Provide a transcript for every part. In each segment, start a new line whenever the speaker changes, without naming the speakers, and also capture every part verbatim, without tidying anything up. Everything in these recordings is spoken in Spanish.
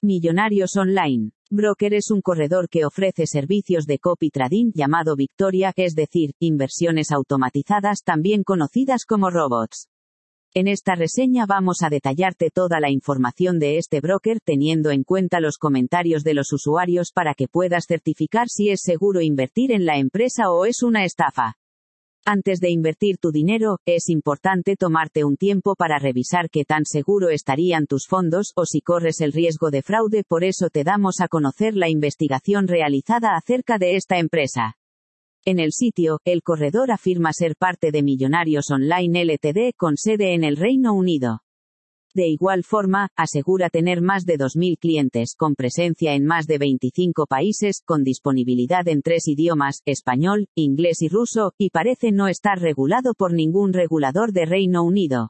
Millonarios Online. Broker es un corredor que ofrece servicios de copy trading llamado Victoria, es decir, inversiones automatizadas también conocidas como robots. En esta reseña vamos a detallarte toda la información de este broker teniendo en cuenta los comentarios de los usuarios para que puedas certificar si es seguro invertir en la empresa o es una estafa. Antes de invertir tu dinero, es importante tomarte un tiempo para revisar qué tan seguro estarían tus fondos o si corres el riesgo de fraude. Por eso te damos a conocer la investigación realizada acerca de esta empresa. En el sitio, el corredor afirma ser parte de Millonarios Online Limited con sede en el Reino Unido. De igual forma, asegura tener más de dos mil clientes con presencia en más de veinticinco países, con disponibilidad en tres idiomas, español, inglés y ruso, y parece no estar regulado por ningún regulador de Reino Unido.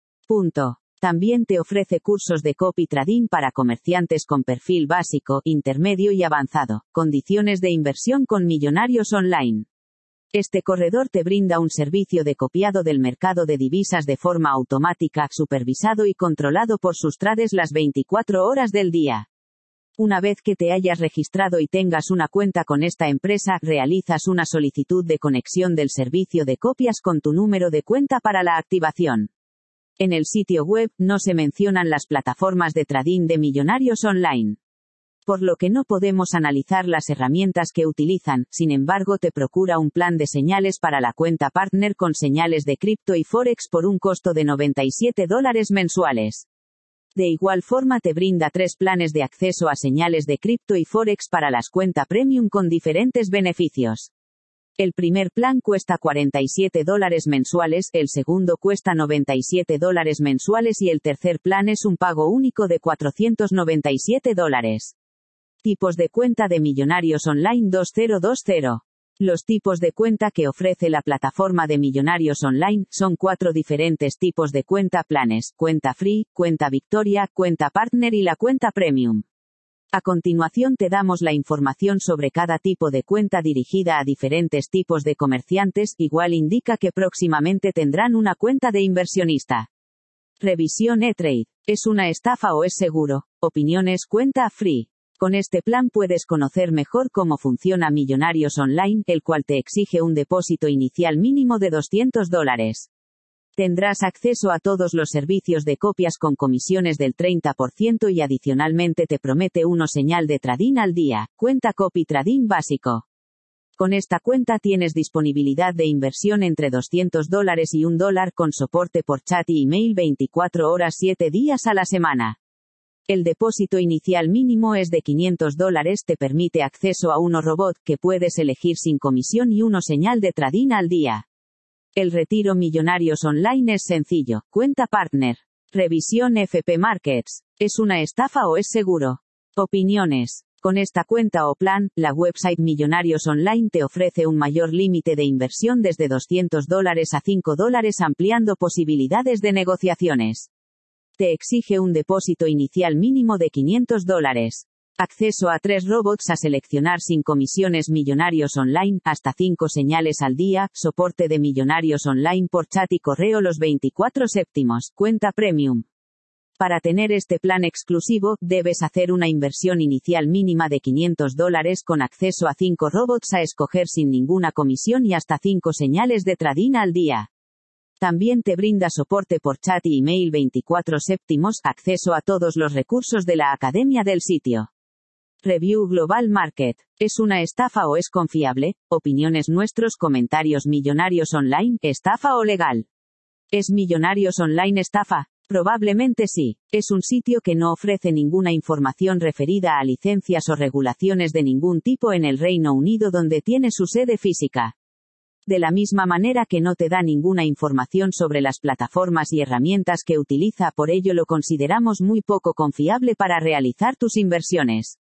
Punto. También te ofrece cursos de copy trading para comerciantes con perfil básico, intermedio y avanzado. Condiciones de inversión con Millonarios Online. Este corredor te brinda un servicio de copiado del mercado de divisas de forma automática, supervisado y controlado por sus traders las veinticuatro horas del día. Una vez que te hayas registrado y tengas una cuenta con esta empresa, realizas una solicitud de conexión del servicio de copias con tu número de cuenta para la activación. En el sitio web, no se mencionan las plataformas de trading de Millonarios Online. Por lo que no podemos analizar las herramientas que utilizan, sin embargo te procura un plan de señales para la cuenta partner con señales de cripto y forex por un costo de noventa y siete dólares mensuales. De igual forma te brinda tres planes de acceso a señales de cripto y forex para las cuentas premium con diferentes beneficios. El primer plan cuesta cuarenta y siete dólares mensuales, el segundo cuesta noventa y siete dólares mensuales y el tercer plan es un pago único de cuatrocientos noventa y siete dólares. Tipos de cuenta de Millonarios Online dos mil veinte. Los tipos de cuenta que ofrece la plataforma de Millonarios Online son cuatro diferentes tipos de cuenta planes: cuenta free, cuenta Victoria, cuenta partner y la cuenta premium. A continuación te damos la información sobre cada tipo de cuenta dirigida a diferentes tipos de comerciantes, igual indica que próximamente tendrán una cuenta de inversionista. Revisión E-Trade. ¿Es una estafa o es seguro? Opiniones. Cuenta free. Con este plan puedes conocer mejor cómo funciona Millonarios Online, el cual te exige un depósito inicial mínimo de doscientos dólares. Tendrás acceso a todos los servicios de copias con comisiones del treinta por ciento y adicionalmente te promete una señal de trading al día, cuenta copy trading básico. Con esta cuenta tienes disponibilidad de inversión entre doscientos dólares y un dólar con soporte por chat y email veinticuatro horas siete días a la semana. El depósito inicial mínimo es de quinientos dólares, te permite acceso a uno robot que puedes elegir sin comisión y uno señal de trading al día. El retiro Millonarios Online es sencillo. Cuenta partner. Revisión F P Markets. ¿Es una estafa o es seguro? Opiniones. Con esta cuenta o plan, la website Millonarios Online te ofrece un mayor límite de inversión desde doscientos dólares a cinco dólares ampliando posibilidades de negociaciones. Te exige un depósito inicial mínimo de quinientos dólares. Acceso a tres robots a seleccionar sin comisiones Millonarios Online, hasta cinco señales al día, soporte de Millonarios Online por chat y correo los veinticuatro séptimos, cuenta premium. Para tener este plan exclusivo, debes hacer una inversión inicial mínima de quinientos dólares con acceso a cinco robots a escoger sin ninguna comisión y hasta cinco señales de trading al día. También te brinda soporte por chat y email veinticuatro séptimos, acceso a todos los recursos de la academia del sitio. Review Global Market. ¿Es una estafa o es confiable? Opiniones. Nuestros comentarios. Millonarios Online, ¿estafa o legal? ¿Es Millonarios Online estafa? Probablemente sí. Es un sitio que no ofrece ninguna información referida a licencias o regulaciones de ningún tipo en el Reino Unido donde tiene su sede física. De la misma manera que no te da ninguna información sobre las plataformas y herramientas que utiliza, por ello lo consideramos muy poco confiable para realizar tus inversiones.